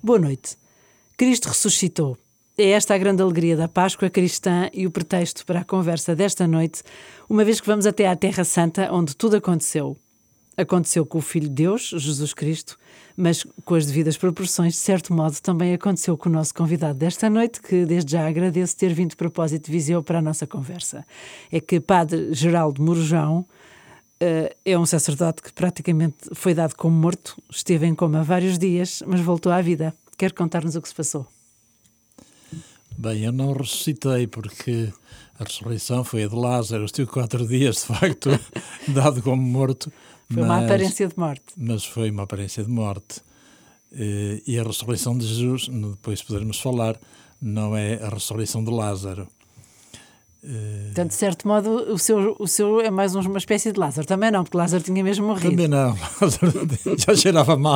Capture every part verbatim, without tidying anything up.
Boa noite. Cristo ressuscitou. É esta a grande alegria da Páscoa cristã e o pretexto para a conversa desta noite, uma vez que vamos até à Terra Santa, onde tudo aconteceu. Aconteceu com o Filho de Deus, Jesus Cristo, mas com as devidas proporções, de certo modo, também aconteceu com o nosso convidado desta noite, que desde já agradeço ter vindo de propósito de Viseu para a nossa conversa. É que Padre Geraldo Morujão uh, é um sacerdote que praticamente foi dado como morto, esteve em coma vários dias, mas voltou à vida. Quer contar-nos o que se passou? Bem, eu não ressuscitei porque a ressurreição foi a de Lázaro. Eu estive quatro dias, de facto, dado como morto. Foi mas, uma aparência de morte. Mas foi uma aparência de morte. E a ressurreição de Jesus, depois poderemos falar, não é a ressurreição de Lázaro. Portanto, de certo modo, o seu, o seu é mais uma espécie de Lázaro. Também não, porque Lázaro tinha mesmo morrido. Também não, Lázaro já cheirava mal.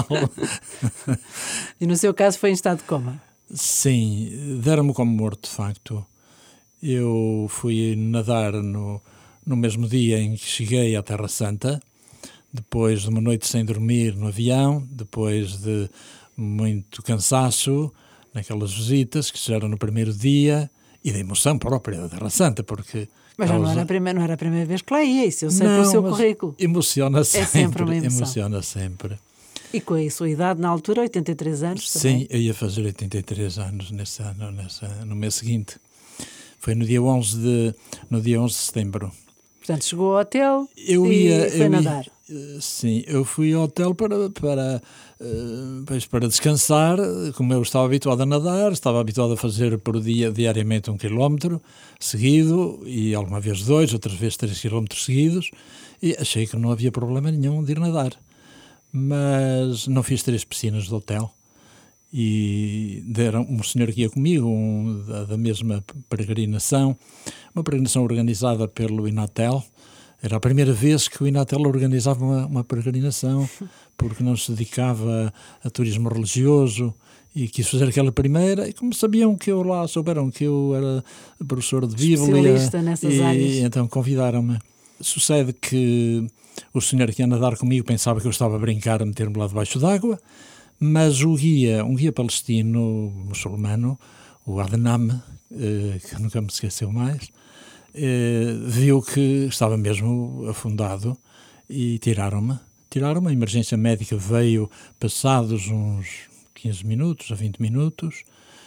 E no seu caso foi em estado de coma? Sim, deram-me como morto, de facto. Eu fui nadar no, no mesmo dia em que cheguei à Terra Santa, depois de uma noite sem dormir no avião, depois de muito cansaço naquelas visitas que fizeram no primeiro dia e da emoção própria da Terra Santa, porque... Mas já não era, a primeira, não era a primeira vez que lá ia, isso eu sei não, pelo seu currículo. Emociona sempre, é sempre uma emoção. Emociona sempre. E com a sua idade, na altura, oitenta e três anos também? Sim, eu ia fazer oitenta e três anos nesse ano, nessa, no mês seguinte. Foi no dia onze de, no dia onze de setembro. Portanto, chegou ao hotel eu e ia, foi eu nadar. Ia, sim, eu fui ao hotel para, para, uh, para descansar, como eu estava habituado a nadar, estava habituado a fazer por dia, diariamente um quilómetro seguido, e alguma vez dois, outras vezes três quilómetros seguidos, e achei que não havia problema nenhum de ir nadar. Mas não fiz três piscinas do hotel e deram um senhor que ia comigo, um, da, da mesma peregrinação, uma peregrinação organizada pelo Inatel. Era a primeira vez que o Inatel organizava uma, uma peregrinação, porque não se dedicava a, a turismo religioso e quis fazer aquela primeira, e como sabiam que eu lá, souberam que eu era professor de Bíblia, especialista nessas e, áreas. então convidaram-me. Sucede que o senhor que ia nadar comigo pensava que eu estava a brincar a meter-me lá debaixo d'água, mas o guia, um guia palestino muçulmano, o Adnam, eh, que nunca me esqueceu mais, eh, viu que estava mesmo afundado e tiraram-me. Tiraram-me, a emergência médica veio passados uns quinze minutos a vinte minutos,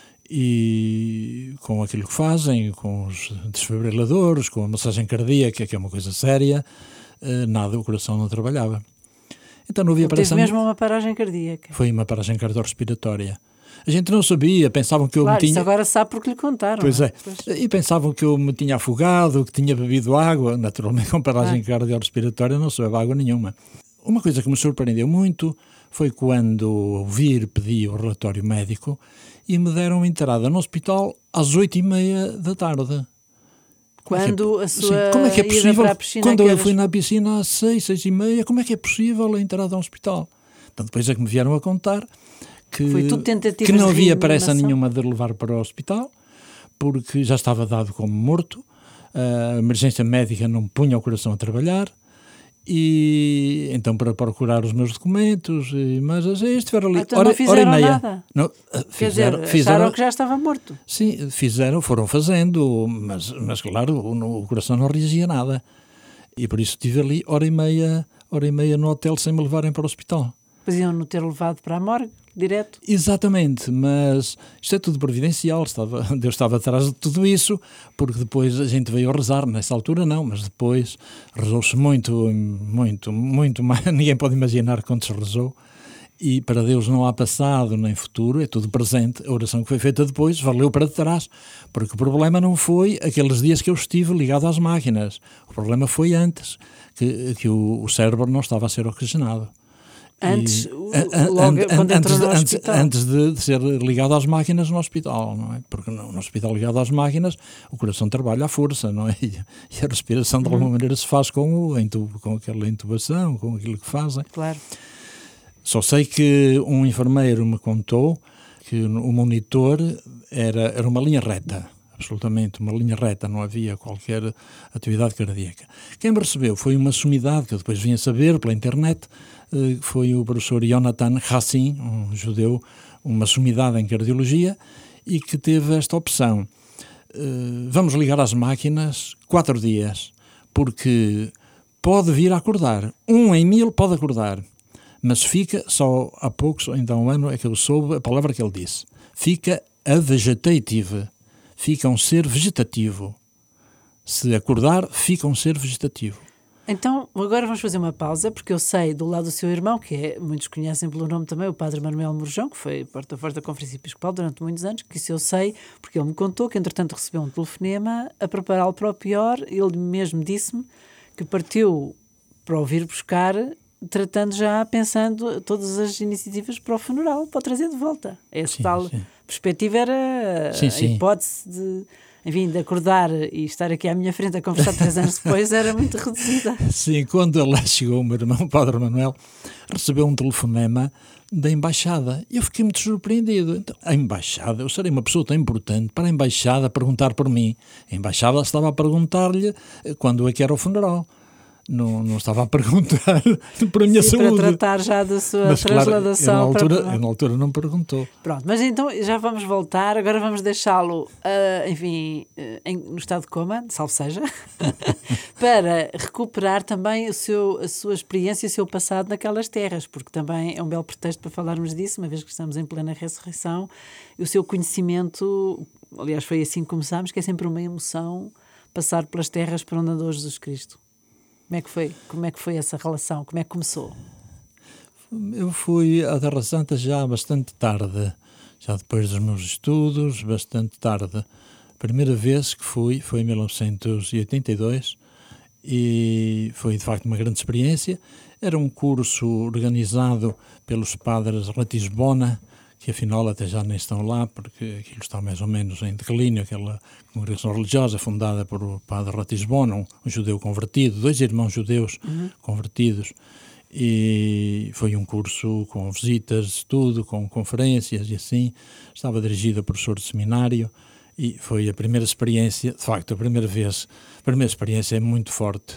e com aquilo que fazem, com os desfibriladores, com a massagem cardíaca, que é uma coisa séria, nada, o coração não trabalhava. Então não havia Teve mesmo uma paragem cardíaca. Foi uma paragem cardiorrespiratória. A gente não sabia, pensavam que eu claro, me tinha... Isso agora sabe porque lhe contaram. Pois é, pois... e pensavam que eu me tinha afogado, que tinha bebido água. Naturalmente, com paragem ah. cardiorrespiratória não se bebe água nenhuma. Uma coisa que me surpreendeu muito foi quando ouvi pedi o relatório médico e me deram entrada no hospital às oito e meia da tarde. Quando é, a sua sim, como é que é possível, ida para a piscina... Quando eu eras... fui na piscina às seis, seis e meia, como é que é possível a entrada ao hospital? Então depois é que me vieram a contar que, foi tudo que não havia pressa nenhuma de levar para o hospital, porque já estava dado como morto, a emergência médica não punha o coração a trabalhar, e então para procurar os meus documentos, mas estiveram ali então hora, não fizeram hora e meia. Nada. Não, Quer fizeram, dizer, fizeram, acharam que já estava morto. Sim, fizeram, foram fazendo, mas, mas claro, o, o coração não reagia nada. E por isso estive ali hora e meia, hora e meia no hotel sem me levarem para o hospital. Podiam-no ter levado para a morgue, direto? Exatamente, mas isto é tudo providencial, estava, Deus estava atrás de tudo isso, porque depois a gente veio a rezar, nessa altura não, mas depois rezou-se muito, muito, muito mais, ninguém pode imaginar quanto se rezou, e para Deus não há passado nem futuro, é tudo presente. A oração que foi feita depois valeu para trás, porque o problema não foi aqueles dias que eu estive ligado às máquinas, o problema foi antes, que, que o, o cérebro não estava a ser oxigenado. Antes, e, logo an, an, quando entrou no antes, hospital. Antes de, de ser ligado às máquinas no hospital, não é? Porque no, no hospital ligado às máquinas o coração trabalha à força, não é? E, e a respiração de alguma uhum. maneira se faz com, o, com aquela intubação, com aquilo que fazem. Claro. Só sei que um enfermeiro me contou que o monitor era, era uma linha reta, absolutamente uma linha reta, não havia qualquer atividade cardíaca. Quem me recebeu foi uma sumidade, que eu depois vim a saber pela internet, foi o professor Jonathan Hassin, um judeu uma sumidade em cardiologia e que teve esta opção. Uh, vamos ligar às máquinas quatro dias, porque pode vir a acordar. Um em mil pode acordar, mas fica, só há poucos, ainda há um ano é que eu soube a palavra que ele disse, fica a vegetative, fica um ser vegetativo. Se acordar, fica um ser vegetativo. Então, agora vamos fazer uma pausa, porque eu sei do lado do seu irmão, que é, muitos conhecem pelo nome também, o padre Manuel Morjão, que foi porta-voz da Conferência Episcopal durante muitos anos, que isso eu sei, porque ele me contou que, entretanto, recebeu um telefonema a prepará-lo para o pior. Ele mesmo disse-me que partiu para o vir buscar, tratando já, pensando todas as iniciativas para o funeral, para o trazer de volta. Essa sim, tal sim. perspectiva era sim, a sim. hipótese de... Enfim, de acordar e estar aqui à minha frente a conversar três anos depois era muito reduzida. Sim, quando ele lá chegou, o meu irmão, o padre Manuel, recebeu um telefonema da embaixada. E eu fiquei muito surpreendido. Então, a embaixada, eu serei uma pessoa tão importante para a embaixada perguntar por mim. A embaixada estava a perguntar-lhe quando é que era o funeral. Não, não estava a perguntar por a minha Sim, saúde. para tratar já da sua mas, transladação. Claro, eu, na altura, para... eu na altura não perguntou. Pronto, mas então já vamos voltar. Agora vamos deixá-lo, uh, enfim, uh, em, no estado de coma, salvo seja, para recuperar também o seu, a sua experiência e o seu passado naquelas terras, porque também é um belo pretexto para falarmos disso, uma vez que estamos em plena ressurreição, e o seu conhecimento, aliás, foi assim que começámos, que é sempre uma emoção passar pelas terras por onde andou Jesus Cristo. Como é que foi? Como é que foi essa relação? Como é que começou? Eu fui à Terra Santa já bastante tarde, já depois dos meus estudos, bastante tarde. A primeira vez que fui foi em mil novecentos e oitenta e dois e foi de facto uma grande experiência. Era um curso organizado pelos padres Ratisbona, que afinal até já nem estão lá, porque aquilo está mais ou menos em declínio, aquela congregação religiosa fundada por o padre Ratisbona, um, um judeu convertido, dois irmãos judeus uhum. convertidos, e foi um curso com visitas, estudo, com conferências e assim. Estava dirigido a professor de seminário e foi a primeira experiência, de facto, a primeira vez, a primeira experiência é muito forte.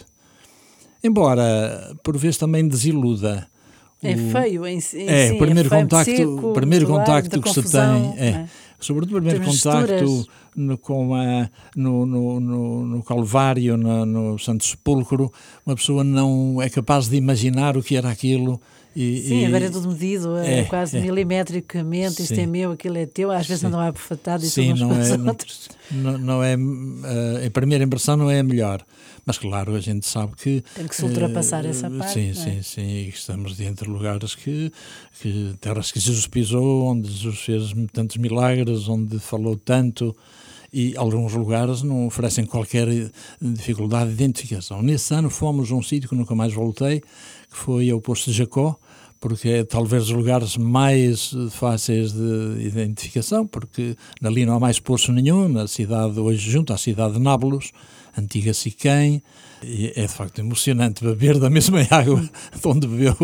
Embora, por vezes, também desiluda. É feio em, em é, sim, o primeiro é feio, contacto, seco, primeiro contacto que confusão, se tem, é, é. sobretudo o primeiro contacto no, com a, no, no, no, no Calvário, no, no Santo Sepulcro, uma pessoa não é capaz de imaginar o que era aquilo. E, sim, e, agora é tudo medido, é, é quase é, milimetricamente, isto sim. é meu, aquilo é teu, às vezes sim. andam a abufatado e sim, uns não com os é, outros. Não, não é, a primeira impressão não é a melhor, mas claro, a gente sabe que... Tem que se ultrapassar uh, essa parte, Sim, não é? sim, sim, e estamos diante de lugares que, que, terras que Jesus pisou, onde Jesus fez tantos milagres, onde falou tanto... E alguns lugares não oferecem qualquer dificuldade de identificação. Nesse ano fomos a um sítio que nunca mais voltei, que foi ao Poço de Jacó, porque é talvez os lugares mais fáceis de identificação, porque ali não há mais poço nenhum, na cidade hoje junto à cidade de Nápoles, antiga Siquém, e é de facto emocionante beber da mesma água de onde bebeu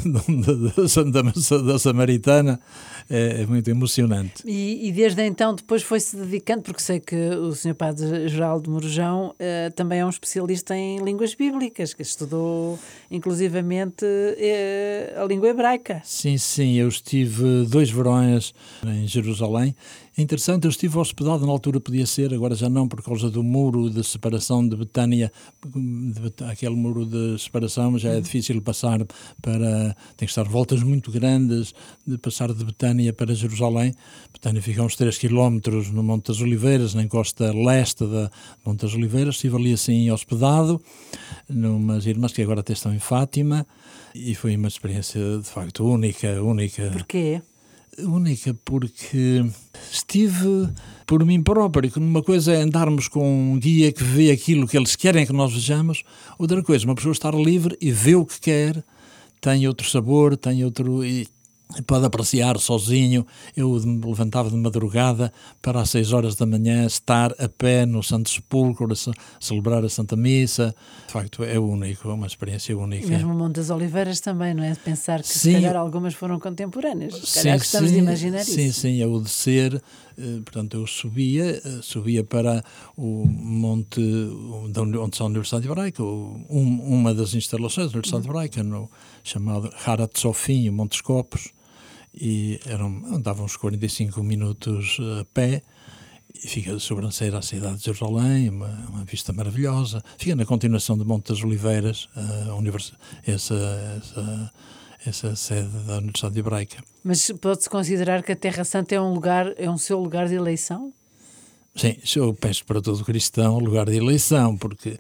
da, da, da Samaritana, é, é muito emocionante. E, e desde então depois foi-se dedicando, porque sei que o senhor Padre Geraldo Morjão uh, também é um especialista em línguas bíblicas, que estudou inclusivamente uh, a língua hebraica. Sim, sim, eu estive dois verões em Jerusalém. É interessante, eu estive hospedado, na altura podia ser, agora já não, por causa do muro de separação de Betânia, de, aquele muro de separação já é difícil passar para, tem que estar voltas muito grandes de passar de Betânia para Jerusalém. Betânia fica a uns três quilómetros no Monte das Oliveiras, na encosta leste da Monte das Oliveiras. Estive ali assim hospedado, numas irmãs que agora até estão em Fátima, e foi uma experiência de facto única, única. Porquê? Única porque estive por mim próprio. Uma coisa é andarmos com um guia que vê aquilo que eles querem que nós vejamos, outra coisa, uma pessoa estar livre e vê o que quer, tem outro sabor, tem outro... E pode apreciar sozinho. Eu me levantava de madrugada para às seis horas da manhã estar a pé no Santo Sepulcro, a celebrar a Santa Missa. De facto, é único, é uma experiência única. Mesmo o Monte das Oliveiras também, não é? Pensar que sim, se calhar algumas foram contemporâneas. Se calhar sim, gostamos sim, de imaginar sim, isso. Sim, sim, ao descer, portanto, eu subia, subia para o monte onde está a Universidade Hebraica, uma das instalações da Universidade Hebraica, no chamado Harat Sofim, o Monte Scopus. e eram, andavam uns quarenta e cinco minutos a pé, e fica de sobranceira à cidade de Jerusalém, uma, uma vista maravilhosa. Fica na continuação de Monte das Oliveiras, a univers... essa, essa, essa sede da Universidade Hebraica. Mas pode-se considerar que a Terra Santa é um lugar, é um seu lugar de eleição? Sim, eu penso para todo cristão lugar de eleição, porque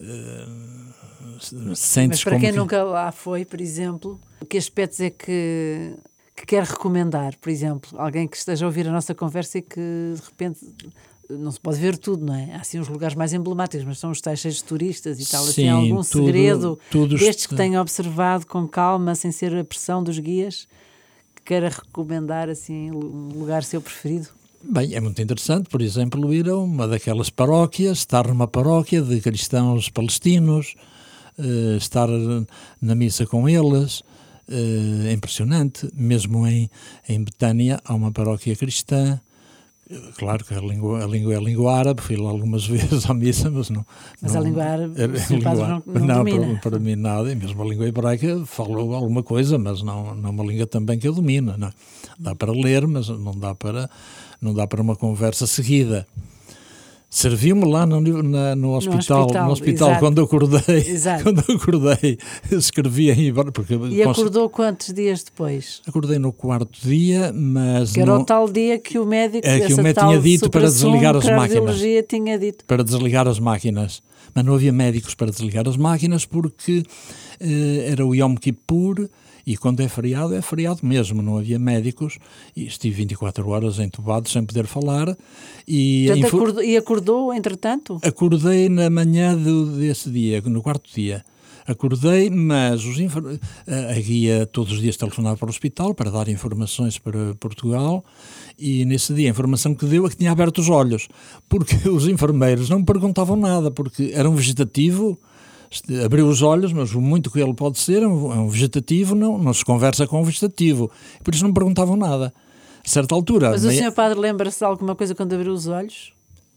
uh, sentes Mas para como quem que... nunca lá foi, por exemplo, que aspectos é que, que quer recomendar? Por exemplo, alguém que esteja a ouvir a nossa conversa e que de repente não se pode ver tudo, não é? Há assim os lugares mais emblemáticos, mas são os tais cheios de turistas e tal. Sim, assim, há algum tudo, segredo tudo destes está... que tenha observado com calma, sem ser a pressão dos guias, que queira recomendar assim um lugar seu preferido? Bem, é muito interessante, por exemplo, ir a uma daquelas paróquias, estar numa paróquia de cristãos palestinos, uh, estar na missa com eles, uh, é impressionante. Mesmo em, em Betânia há uma paróquia cristã, claro que a língua, a língua é a língua árabe, fui lá algumas vezes à missa, mas não... Mas não, a língua árabe, a, o senhor padre não, não, não domina. Para, para mim nada, e mesmo a língua hebraica falo alguma coisa, mas não, não é uma língua também que eu domino, não. Dá para ler, mas não dá para, não dá para uma conversa seguida. Serviu-me lá no, na, no hospital, no hospital, no hospital quando acordei, exato. quando acordei, escrevi em hebraico. Porque e acordou quantos dias depois? Acordei no quarto dia, mas... Que era não, o tal dia que o médico, é, que o médico tinha dito para desligar as máquinas. Tinha dito. Para desligar as máquinas. Mas não havia médicos para desligar as máquinas porque eh, era o Yom Kippur, e quando é feriado, é feriado mesmo, não havia médicos, e estive vinte e quatro horas entubado sem poder falar. E, Portanto, info... acordou, e acordou, entretanto? Acordei na manhã do, desse dia, no quarto dia. Acordei, mas os infor... a guia todos os dias telefonava para o hospital para dar informações para Portugal, e nesse dia a informação que deu é que tinha aberto os olhos, porque os enfermeiros não me perguntavam nada, porque era um vegetativo, abriu os olhos, mas o muito que ele pode ser é um, é um vegetativo, não, não se conversa com um vegetativo, por isso não me perguntavam nada. A certa altura... Mas o meia... senhor padre lembra-se de alguma coisa quando abriu os olhos?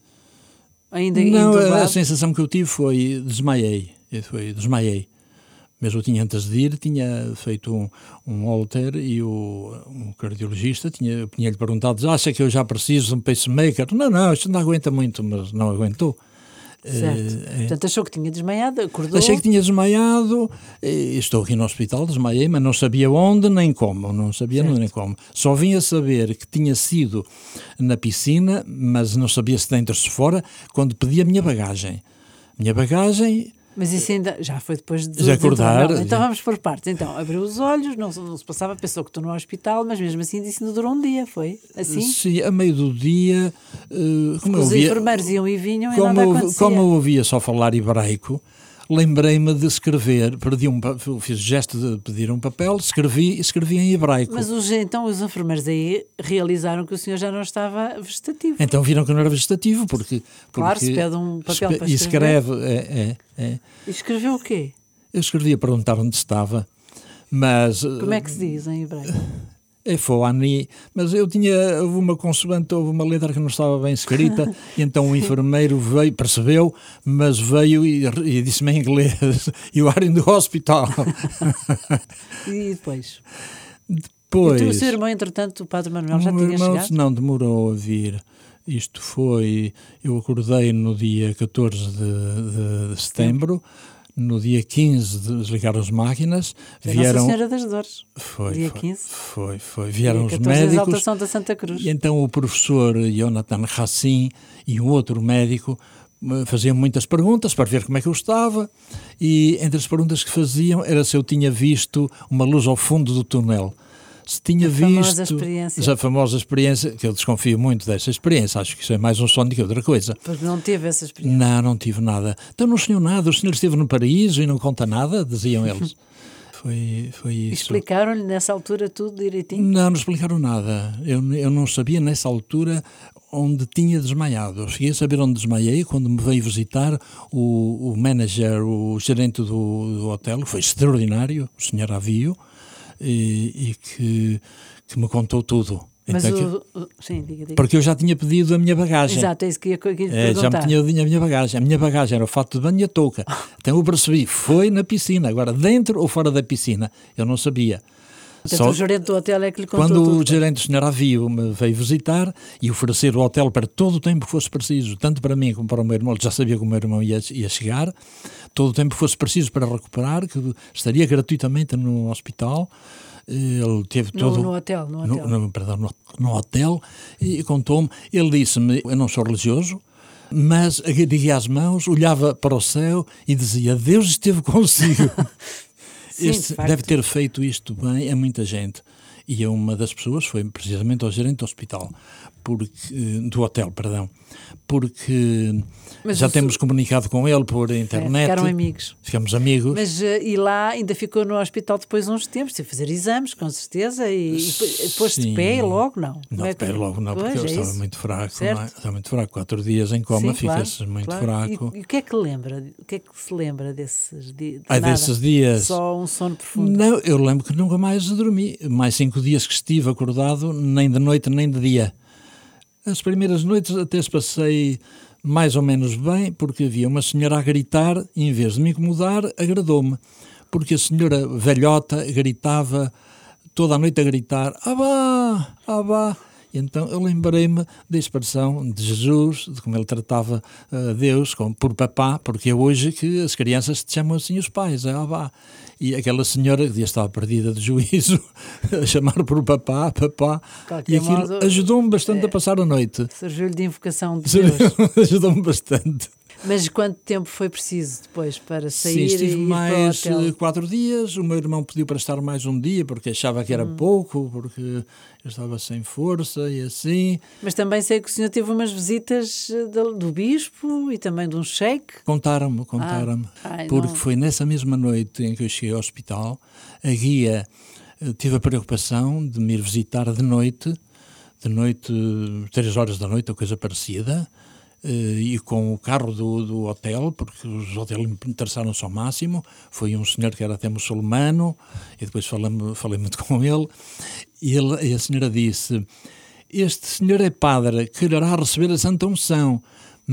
Ainda não, entubado? A sensação que eu tive foi desmaiei, foi desmaiei. Mas eu tinha, antes de ir, tinha feito um, um holter, e o um cardiologista tinha, tinha-lhe perguntado, acha que eu já preciso de um pacemaker? Não, não, isto não aguenta muito, mas não aguentou. Certo. É, Portanto, achou que tinha desmaiado, acordou... Achei que tinha desmaiado, estou aqui no hospital, desmaiei, mas não sabia onde nem como, não sabia certo. nem como. Só vim a saber que tinha sido na piscina, mas não sabia se dentro ou se fora, quando pedi a minha bagagem. Minha bagagem... Mas isso ainda já foi depois de... de acordar. Então, então vamos por partes. Então, abriu os olhos, não, não se passava, pensou que estou no hospital, mas mesmo assim disse que não durou um dia, foi? Assim? Sim, a meio do dia... Uh, como os eu via, enfermeiros iam e vinham como, e nada acontecia. Como eu ouvia só falar hebraico, lembrei-me de escrever, perdi um, fiz o gesto de pedir um papel, escrevi, escrevi em hebraico. Mas os, então os enfermeiros aí realizaram que o senhor já não estava vegetativo. Então viram que não era vegetativo, porque... porque claro, se pede um papel para escrever. E escreve, é, é, é. E escreveu o quê? Eu escrevi a perguntar onde estava, mas... Como é que se diz em hebraico? É Foani, mas eu tinha, houve uma consoante, houve uma letra que não estava bem escrita, e então o enfermeiro veio, percebeu, mas veio e, e disse-me em inglês, you are in the hospital. E depois? Depois... E o seu irmão, entretanto, o padre Manuel, já tinha irmão, chegado? Não, demorou a vir. Isto foi, eu acordei no dia catorze de, de setembro, no dia quinze desligaram as máquinas, foi vieram... Nossa Senhora das Dores, foi, dia foi, quinze. Foi, foi, vieram os médicos. médicos. A exaltação da Santa Cruz. E então o professor Jonathan Hassin e um outro médico faziam muitas perguntas para ver como é que eu estava, e entre as perguntas que faziam era se eu tinha visto uma luz ao fundo do túnel. Se tinha a visto famosa experiência. a famosa experiência, que eu desconfio muito dessa experiência, acho que isso é mais um sonho do que outra coisa. Porque não teve essa experiência? Não, não tive nada. Então não sonhou nada, o senhor esteve no paraíso e não conta nada, diziam eles. Foi, foi isso. Explicaram-lhe nessa altura tudo direitinho? Não, não explicaram nada. Eu, eu não sabia nessa altura onde tinha desmaiado. Eu cheguei a saber onde desmaiei quando me veio visitar o, o manager, o gerente do, do hotel, foi extraordinário, o senhor Avio, e, e que, que me contou tudo. Mas então, o, o, sim, diga, diga. Porque eu já tinha pedido a minha bagagem. Exato, é isso que ia, que ia te é, já me tinha pedido a minha bagagem. A minha bagagem era o fato de banho e a touca. Então eu percebi, foi na piscina. Agora, dentro ou fora da piscina? Eu não sabia. Portanto, Só o gerente do hotel é que lhe contou quando tudo. o gerente do senhor Avio me veio visitar e oferecer o hotel para todo o tempo que fosse preciso, tanto para mim como para o meu irmão, ele já sabia que o meu irmão ia, ia chegar, todo o tempo que fosse preciso para recuperar, que estaria gratuitamente no hospital. Ele teve todo... No, no hotel, no hotel. No, no, perdão, no, no hotel, e contou-me, ele disse-me, eu não sou religioso, mas agarria as mãos, olhava para o céu e dizia, Deus esteve consigo. Sim, Este de deve ter feito isto bem a muita gente. E uma das pessoas foi precisamente ao gerente do hospital, porque, do hotel, perdão, porque Mas já o temos su- comunicado com ele por internet. É, ficaram amigos. Ficamos amigos. Mas uh, e lá ainda ficou no hospital depois uns tempos, tive que fazer exames, com certeza, e, e depois de Sim. pé logo, não? Não, Como é de pé que- logo não, Pois, porque eu é estava isso. muito fraco. Certo. Não é? Estava muito fraco. Quatro dias em coma, Sim, claro, fica-se muito claro. fraco. E, e o que é que lembra? O que é que se lembra desses dias? Ai, desses dias. Só um sono profundo. Não, eu lembro que nunca mais dormi. Mais cinco dias que estive acordado, nem de noite nem de dia. As primeiras noites até as passei mais ou menos bem, porque havia uma senhora a gritar, e em vez de me incomodar, agradou-me. Porque a senhora velhota gritava, toda a noite a gritar, Abá, Abá. E então eu lembrei-me da expressão de Jesus, de como ele tratava uh, Deus como por papá, porque é hoje que as crianças te chamam assim os pais, é Abá. E aquela senhora que já estava perdida de juízo, a chamar por papá, papá, Qualquer e aquilo modo, ajudou-me bastante é, a passar a noite. Surgiu-lhe de invocação de Deus. Ajudou-me bastante. Mas quanto tempo foi preciso depois para sair Sim, e estive ir mais para o hotel? quatro dias. O meu irmão pediu para estar mais um dia porque achava que era Hum. pouco, porque eu estava sem força e assim. Mas também sei que o senhor teve umas visitas eh, do, do bispo e também de um sheik. Contaram-me, contaram-me. Ah, ai, porque não- foi nessa mesma noite em que eu cheguei ao hospital. A guia eh, teve a preocupação de me ir visitar de noite, de noite, três horas da noite, ou coisa parecida. Uh, e com o carro do, do hotel, porque os hotéis interessaram-se ao máximo. Foi um senhor que era até muçulmano, e depois falei, falei muito com ele, e, ele, e a senhora disse, este senhor é padre, quererá receber a Santa Unção,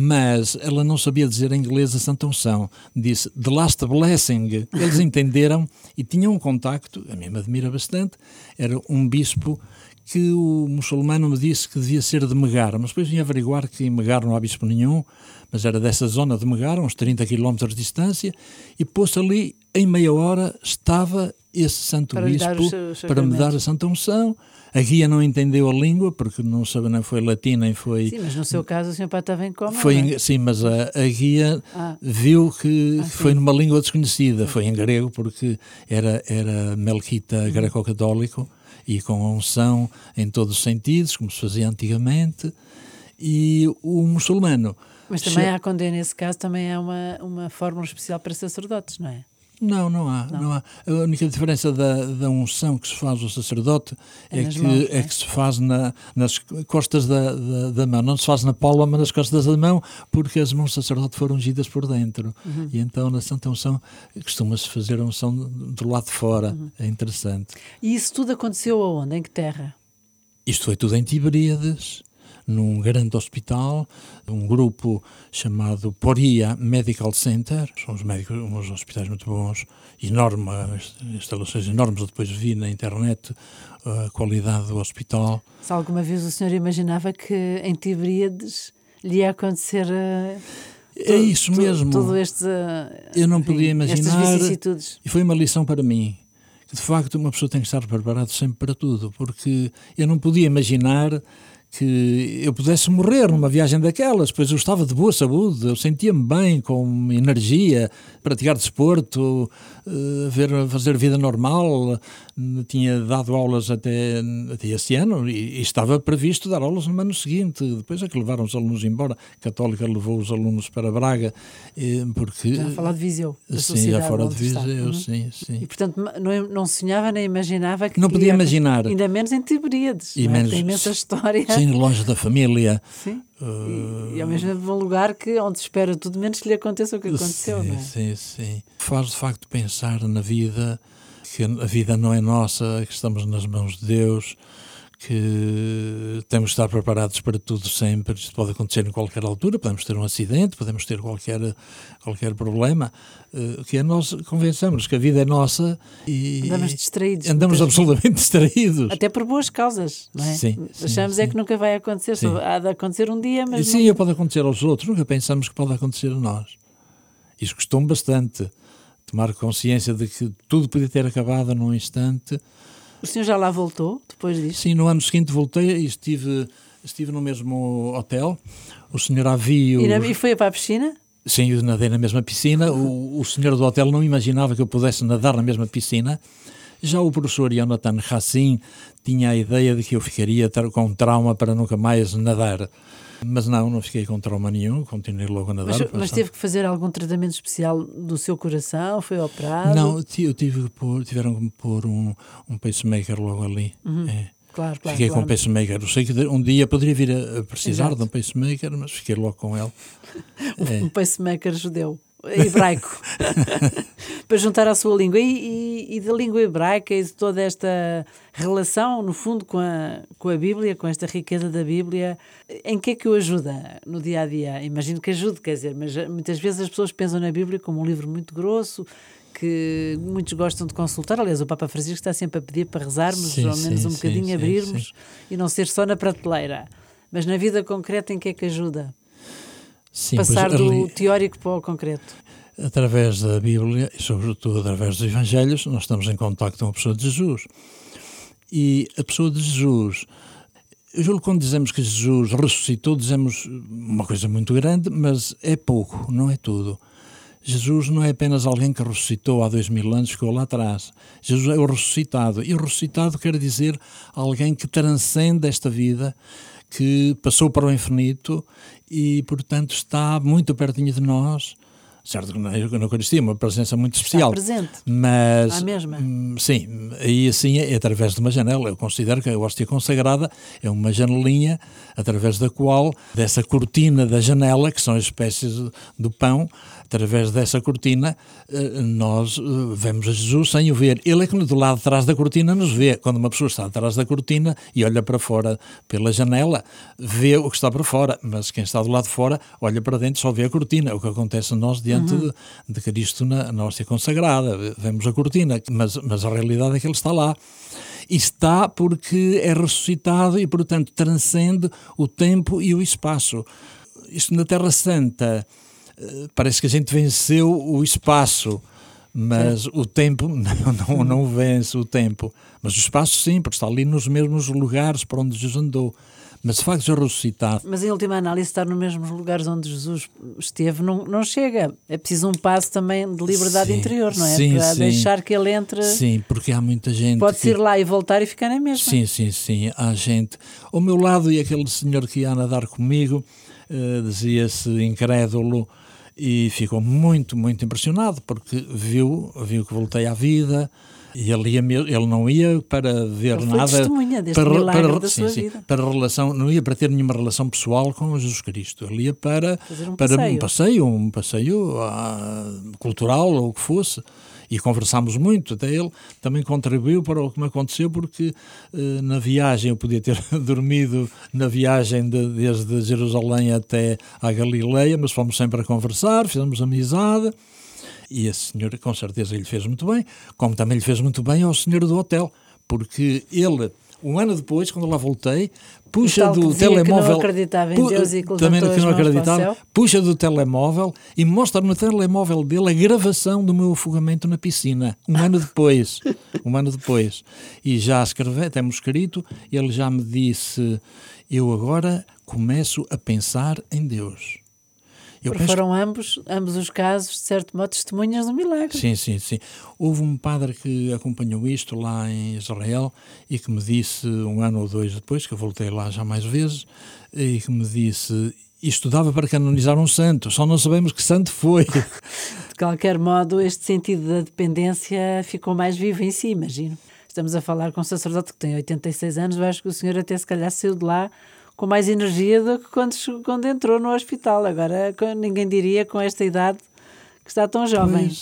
mas ela não sabia dizer em inglês a Santa Unção. Disse, the last blessing. Eles entenderam e tinham um contacto, a mim me admira bastante, era um bispo que o muçulmano me disse que devia ser de Megar, mas depois vim averiguar que em Megar não há bispo nenhum, mas era dessa zona de Megar, uns trinta quilómetros de distância, e pôs ali, em meia hora, estava esse santo Para lhe dar bispo os seus para me dar a sacramentos. Santa Unção. A guia não entendeu a língua, porque não sabe, nem foi latim, nem foi... Sim, mas no seu caso o senhor pai estava em coma. Foi não é? em, sim, mas a, a guia Ah. viu que Ah, foi sim. numa língua desconhecida, foi em grego, porque era, era melquita greco-católico, e com a unção em todos os sentidos, como se fazia antigamente, e o muçulmano... Mas também che- há, quando é nesse caso, também há uma, uma fórmula especial para sacerdotes, não é? Não, não há, não. há. A única diferença da, da unção que se faz ao sacerdote É é, nas que, mãos, é não é? que se faz na, nas costas da, da, da mão. Não se faz na palma, mas nas costas da mão, porque as mãos do sacerdote foram ungidas por dentro. Uhum. E então na Santa Unção costuma-se fazer a unção do lado de fora. Uhum. É interessante. E isso tudo aconteceu aonde? Em que terra? Isto foi tudo em Tiberíades, num grande hospital, um grupo chamado Poria Medical Center. São uns médicos, uns hospitais muito bons, enormes, instalações enormes. Eu depois vi na internet a qualidade do hospital. Se alguma vez o senhor imaginava que em Tiberíades lhe ia acontecer uh, É isso to- mesmo. todo este, uh, Eu não enfim, podia estas imaginar. vicissitudes. E foi uma lição para mim. Que de facto uma pessoa tem que estar preparado sempre para tudo, porque eu não podia imaginar que eu pudesse morrer numa viagem daquelas, pois eu estava de boa saúde, eu sentia-me bem, com energia, praticar desporto, uh, ver, fazer vida normal, tinha dado aulas até, até esse ano e, e estava previsto dar aulas no ano seguinte. Depois é que levaram os alunos embora, a Católica levou os alunos para Braga, eh, porque... Já a falar de Viseu, da sua Sim, já cidade fora de onde está. Viseu, Uhum. sim, sim. E portanto não, não sonhava nem imaginava que Não podia ia- imaginar. ainda menos em Tiberíades, E não é? menos- Tem imensa história. Sim, longe da família. Sim. E, e ao mesmo tempo um lugar que, onde se espera tudo menos que lhe aconteça o que aconteceu, sim, não é? sim, sim. Faz de facto pensar na vida, que a vida não é nossa, que estamos nas mãos de Deus, que temos de estar preparados para tudo sempre. Isto pode acontecer em qualquer altura, podemos ter um acidente, podemos ter qualquer, qualquer problema, uh, que é nós convençamos que a vida é nossa e andamos distraídos. Andamos absolutamente distraídos. Até por boas causas, não é? Sim, sim, Achamos sim. é que nunca vai acontecer, Sim. só há de acontecer um dia, mas sim, não... pode acontecer aos outros, nunca pensamos que pode acontecer a nós. Isso custou-me bastante, tomar consciência de que tudo podia ter acabado num instante. O senhor já lá voltou, depois disso? Sim, no ano seguinte voltei e estive, estive no mesmo hotel. O senhor havia... E, na, e foi para a piscina? Sim, eu nadei na mesma piscina. O, o senhor do hotel não imaginava que eu pudesse nadar na mesma piscina. Já o professor Jonathan Hassin tinha a ideia de que eu ficaria com um trauma para nunca mais nadar. Mas não, não fiquei com trauma nenhum, continuei logo a nadar. Mas, mas teve que fazer algum tratamento especial do seu coração? Foi operado? Não, eu tive que pôr, tiveram que me pôr um, um pacemaker logo ali. Uhum. É. Claro, claro, fiquei claro. com um pacemaker. Eu sei que um dia poderia vir a precisar Exato. de um pacemaker, mas fiquei logo com ele. Um é. pacemaker judeu, hebraico, para juntar à sua língua. E, e, e da língua hebraica e de toda esta relação, no fundo, com a, com a Bíblia, com esta riqueza da Bíblia, em que é que o ajuda no dia-a-dia? Imagino que ajude, quer dizer, mas muitas vezes as pessoas pensam na Bíblia como um livro muito grosso, que muitos gostam de consultar. Aliás, o Papa Francisco está sempre a pedir para rezarmos, sim, ao menos sim, um bocadinho, sim, abrirmos sim. e não ser só na prateleira. Mas na vida concreta, em que é que ajuda? Sim, Passar pois, do ali, teórico para o concreto. Através da Bíblia e sobretudo através dos Evangelhos, nós estamos em contacto com a pessoa de Jesus. E a pessoa de Jesus, eu julgo que quando dizemos que Jesus ressuscitou, dizemos uma coisa muito grande, mas é pouco, não é tudo. Jesus não é apenas alguém que ressuscitou há dois mil anos, ficou lá atrás. Jesus é o ressuscitado. E o ressuscitado quer dizer alguém que transcende esta vida, que passou para o infinito e, portanto, está muito pertinho de nós. Certo que na Eucaristia é uma presença muito especial. Está presente. Mas, à mesma. Sim, aí assim é, é através de uma janela. Eu considero que a hóstia consagrada é uma janelinha através da qual, dessa cortina da janela, que são as espécies do pão, através dessa cortina, nós vemos a Jesus sem o ver. Ele é que do lado de trás da cortina nos vê. Quando uma pessoa está atrás da cortina e olha para fora pela janela, vê o que está para fora. Mas quem está do lado de fora olha para dentro, só vê a cortina. O que acontece a nós diante uhum. de, de Cristo na, na hóstia consagrada. Vemos a cortina, mas, mas a realidade é que ele está lá. E está porque é ressuscitado e, portanto, transcende o tempo e o espaço. Isto na Terra Santa... Parece que a gente venceu o espaço, mas sim. o tempo não, não, não vence o tempo. Mas o espaço sim, porque está ali nos mesmos lugares para onde Jesus andou. Mas de facto é ressuscitado. Mas em última análise, estar nos mesmos lugares onde Jesus esteve não, não chega. É preciso um passo também de liberdade sim, interior, não é? Sim, para sim. deixar que ele entre. Sim, porque há muita gente. Pode que... ir lá e voltar e ficar na mesma. Sim, sim, sim. Há gente. Ao meu lado, e aquele senhor que ia nadar comigo, uh, dizia-se incrédulo. E ficou muito, muito impressionado, porque viu, viu que voltei à vida e ele, ia, ele não ia para ver ele foi nada. Testemunha deste para, milagre para, da sim, sua sim, vida. Para relação, não ia para ter nenhuma relação pessoal com Jesus Cristo. Ele ia para, Fazer um para passeio. um passeio, um passeio ah, cultural ou o que fosse. E conversámos muito, até ele também contribuiu para o que me aconteceu, porque eh, na viagem eu podia ter dormido na viagem de, desde Jerusalém até à Galileia, mas fomos sempre a conversar, fizemos amizade, e esse senhor com certeza lhe fez muito bem, como também lhe fez muito bem ao senhor do hotel, porque ele... Um ano depois, quando lá voltei, puxa do telemóvel... Que não acreditava em Deus e que também que não acreditava, céu. Puxa do telemóvel e mostra no telemóvel dele a gravação do meu afogamento na piscina. Um ano depois. um ano depois. E já escreve, temos escrito, ele já me disse, eu agora começo a pensar em Deus. Eu Porque foram que... ambos, ambos os casos, de certo modo, testemunhas do milagre. Sim, sim, sim. Houve um padre que acompanhou isto lá em Israel e que me disse, um ano ou dois depois, que eu voltei lá já mais vezes, e que me disse, isto dava para canonizar um santo, só não sabemos que santo foi. De qualquer modo, este sentido da dependência ficou mais vivo em si, imagino. Estamos a falar com um sacerdote que tem oitenta e seis anos, eu acho que o senhor até se calhar saiu de lá com mais energia do que quando, quando entrou no hospital. Agora ninguém diria com esta idade que está tão jovem. Pois,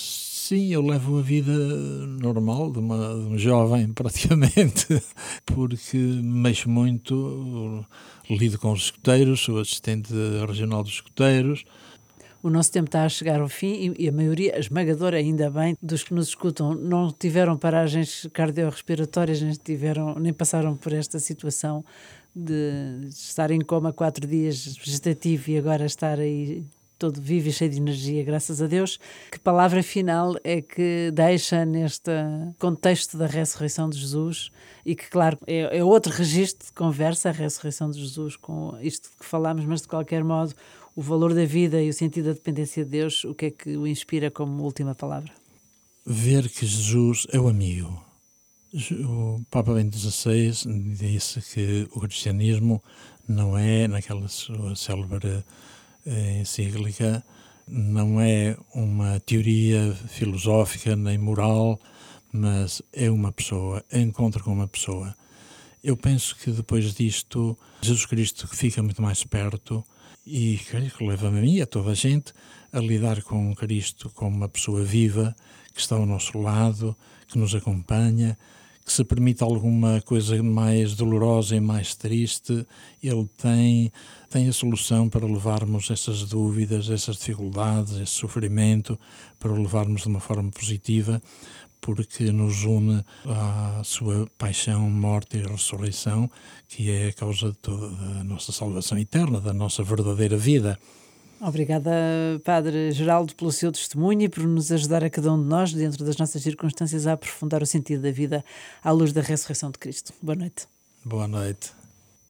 Sim, eu levo a vida normal de, uma, de um jovem, praticamente, porque mexo muito, lido com os escuteiros, sou assistente regional dos escuteiros. O nosso tempo está a chegar ao fim e a maioria, a esmagadora, ainda bem, dos que nos escutam, não tiveram paragens cardiorrespiratórias, nem, tiveram, nem passaram por esta situação de estar em coma quatro dias vegetativo e agora estar aí todo vivo e cheio de energia, graças a Deus. Que palavra final é que deixa neste contexto da ressurreição de Jesus e que, claro, é, é outro registro de conversa, a ressurreição de Jesus, com isto que falámos, mas de qualquer modo, o valor da vida e o sentido da dependência de Deus, o que é que o inspira como última palavra? Ver que Jesus é o amigo. O Papa Bento dezasseis disse que o cristianismo não é, naquela sua célebre encíclica, não é uma teoria filosófica nem moral, mas é uma pessoa, é encontro com uma pessoa. Eu penso que depois disto, Jesus Cristo fica muito mais perto e que leva-me a mim e a toda a gente a lidar com Cristo como uma pessoa viva, que está ao nosso lado, que nos acompanha, que se permite alguma coisa mais dolorosa e mais triste, ele tem, tem a solução para levarmos essas dúvidas, essas dificuldades, esse sofrimento, para o levarmos de uma forma positiva, porque nos une à sua paixão, morte e ressurreição, que é a causa de toda a nossa salvação eterna, da nossa verdadeira vida. Obrigada, Padre Geraldo, pelo seu testemunho e por nos ajudar a cada um de nós, dentro das nossas circunstâncias, a aprofundar o sentido da vida à luz da ressurreição de Cristo. Boa noite. Boa noite.